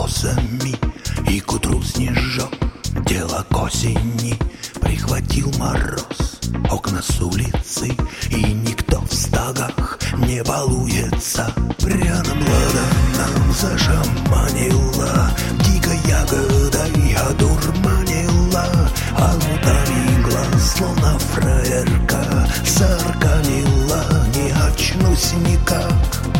росами, и к утру снежок. Дело к осени, прихватил мороз окна с улицы, и никто в стогах не балуется. Пряным ладаном зашаманила, дикой ягодой одурманила, а лутами глаз, словно фраерка, зарканила, не очнусь никак.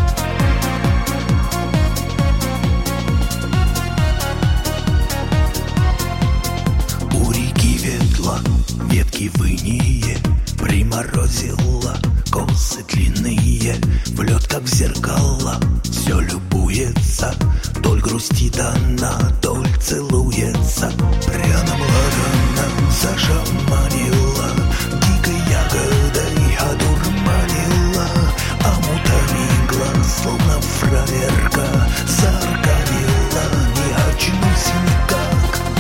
У реки ветла ветки выния, приморозила косы длинные, в лед как в зеркало все любуется, толь грустит она, толь целуется. Пряным ладаном зашаманила, дикой ягодой одурманила, а мутами глаз, словно фраерка, зарканила, не очнусь никак.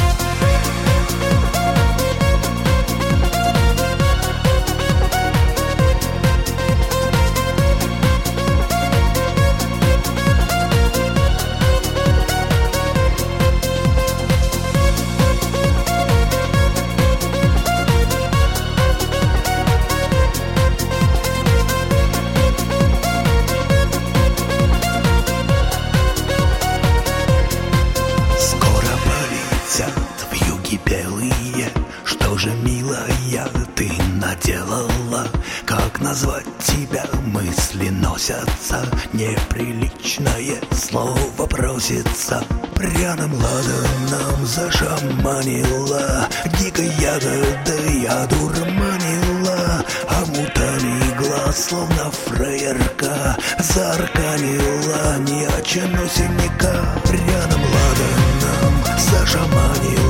Белые, что же, милая, ты наделала? Как назвать тебя? Мысли носятся, неприличное слово просится. Пряным ладаном зашаманила, дикой ягодой одурманила, а мутами глаз, словно фраерка, зарканила, не очнусь никак. Пряным ладаном зашаманила,